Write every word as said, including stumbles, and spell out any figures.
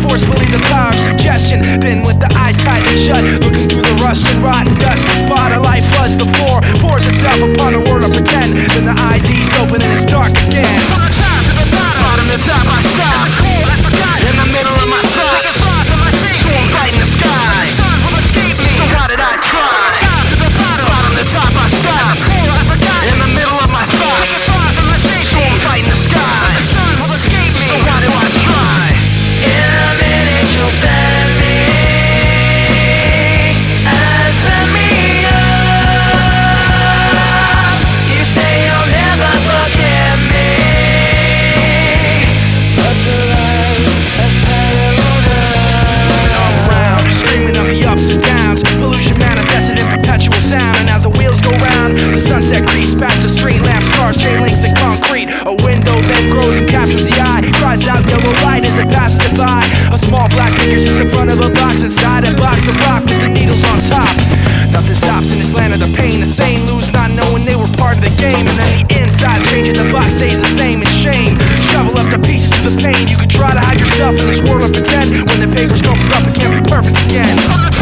forcefully the power of suggestion. Then with the eyes tightly shut, looking through the rust and rotten dust, the spot of light floods the floor, pours itself upon a world of pretend. Then the eyes ease open and it's dark again. From the top to the bottom, bottom to top I stop. Cool, I forgot. In the middle of my thoughts, take a thought from my safety. So I'm right in the sky. The sun will escape me. So why did I try? From the top to the bottom, bottom to top I stop. Cool, I forgot. In the middle of my thoughts, take a thought from my safety. So I'm right in the sky. The sun will escape me. So why do I try? In a minute you'll bend me. As bend me up. You say you'll never forget me. But the lies have held up. Around, screaming of the ups and downs. Pollution manifested in perpetual sound. And as the wheels go round, the sunset creeps past the street lamps, cars, chain links, and concrete. A window then grows and captures the eye. Cries out yellow light as it passes it by. A small black figure sits in front of a box. Inside a box of rock with the needles on top. Nothing stops in this land of the pain. The sane lose not knowing they were part of the game. And then the inside changing the box stays the same in shame. Shovel up the pieces to the pain. You can try to hide yourself in this world of pretend. When the paper's gone up, it can't be perfect again.